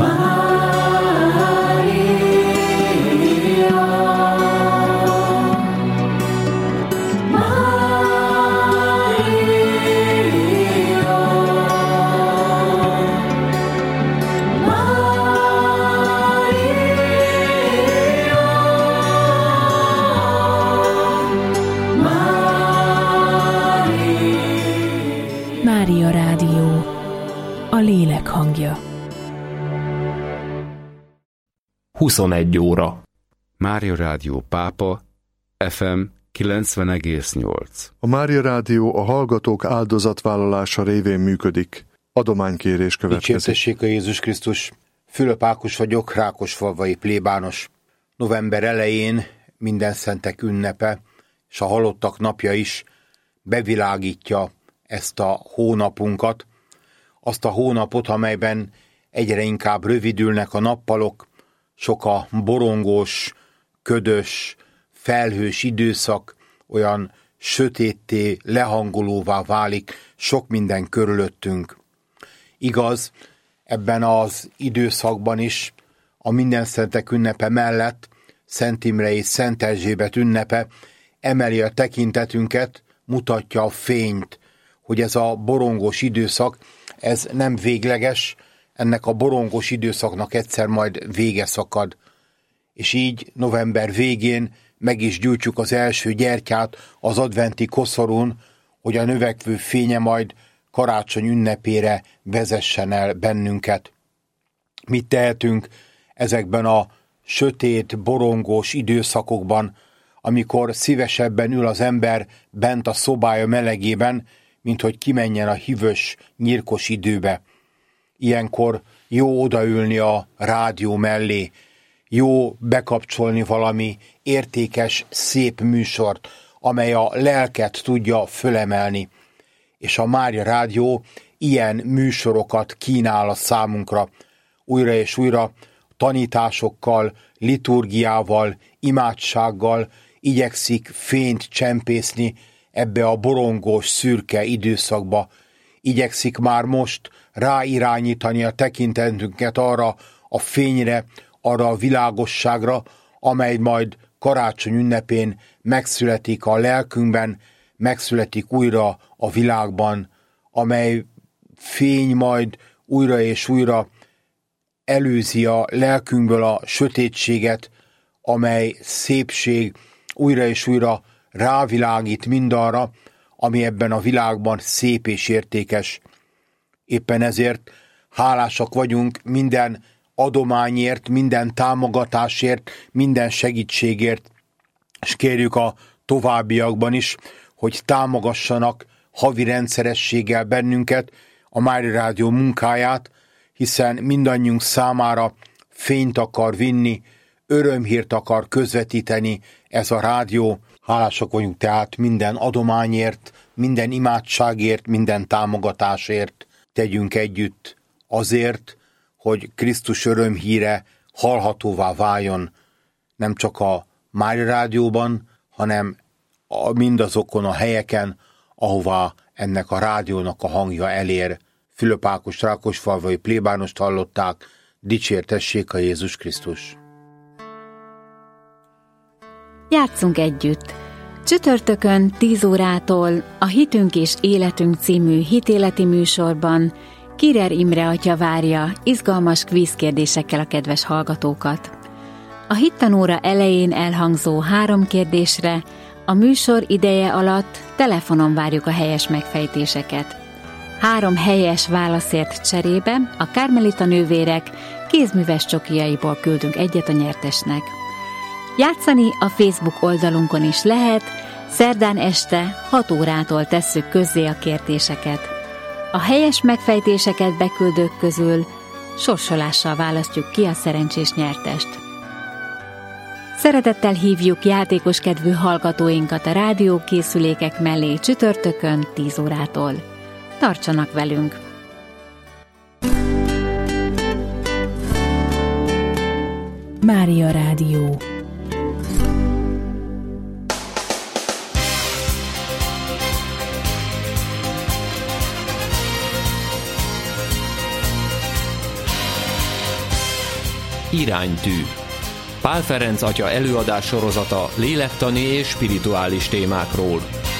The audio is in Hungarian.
Mária Rádió, a lélek hangja. 21 óra. Mária Rádió Pápa, FM 90,8. A Mária Rádió a hallgatók áldozatvállalása révén működik. Adománykérés következik. Dicsértessék a Jézus Krisztus. Fülöp Ákos vagyok, rákosfalvai plébános. November elején minden szentek ünnepe, és a halottak napja is bevilágítja ezt a hónapunkat, azt a hónapot, amelyben egyre inkább rövidülnek a nappalok, sok a borongós, ködös, felhős időszak, olyan sötétté, lehangolóvá válik sok minden körülöttünk. Igaz, ebben az időszakban is a mindenszentek ünnepe mellett Szent Imre és Szent Erzsébet ünnepe emeli a tekintetünket, mutatja a fényt, hogy ez a borongós időszak, ez nem végleges, ennek a borongós időszaknak egyszer majd vége szakad. És így november végén meg is gyújtjuk az első gyertyát az adventi koszorún, hogy a növekvő fénye majd karácsony ünnepére vezessen el bennünket. Mit tehetünk ezekben a sötét, borongós időszakokban, amikor szívesebben ül az ember bent a szobája melegében, mint hogy kimenjen a hűvös, nyírkos időbe. Ilyenkor jó odaülni a rádió mellé, jó bekapcsolni valami értékes, szép műsort, amely a lelket tudja fölemelni. És a Mária Rádió ilyen műsorokat kínál a számunkra. Újra és újra tanításokkal, liturgiával, imádsággal igyekszik fényt csempészni ebbe a borongós, szürke időszakba. Igyekszik már most ráirányítani a tekintetünket arra a fényre, arra a világosságra, amely majd karácsony ünnepén megszületik a lelkünkben, megszületik újra a világban, amely fény majd újra és újra előzi a lelkünkből a sötétséget, amely szépség újra és újra rávilágít mindarra, ami ebben a világban szép és értékes. Éppen ezért hálásak vagyunk minden adományért, minden támogatásért, minden segítségért, és kérjük a továbbiakban is, hogy támogassanak havi rendszerességgel bennünket, a Mária Rádió munkáját, hiszen mindannyiunk számára fényt akar vinni, örömhírt akar közvetíteni ez a rádió. Hálásak vagyunk tehát minden adományért, minden imádságért, minden támogatásért. Tegyünk együtt azért, hogy Krisztus örömhíre hallhatóvá váljon, nem csak a Mária Rádióban, hanem mindazokon a helyeken, ahová ennek a rádiónak a hangja elér. Fülöp Ákos rákosfalvai plébánost hallották, dicsértessék a Jézus Krisztus. Játsszunk együtt! Csütörtökön 10 órától a Hitünk és Életünk című hitéleti műsorban Kirer Imre atya várja izgalmas kvízkérdésekkel a kedves hallgatókat. A hittanóra elején elhangzó 3 kérdésre a műsor ideje alatt telefonon várjuk a helyes megfejtéseket. 3 helyes válaszért cserébe a Kármelita nővérek kézműves csokijaiból küldünk egyet a nyertesnek. Játszani a Facebook oldalunkon is lehet, szerdán este 6 órától tesszük közzé a kérdéseket. A helyes megfejtéseket beküldők közül sorsolással választjuk ki a szerencsés nyertest. Szeretettel hívjuk játékos kedvű hallgatóinkat a rádiókészülékek mellé csütörtökön 10 órától. Tartsanak velünk! Mária Rádió. Iránytű. Pál Ferenc atya előadás sorozata lélektani és spirituális témákról.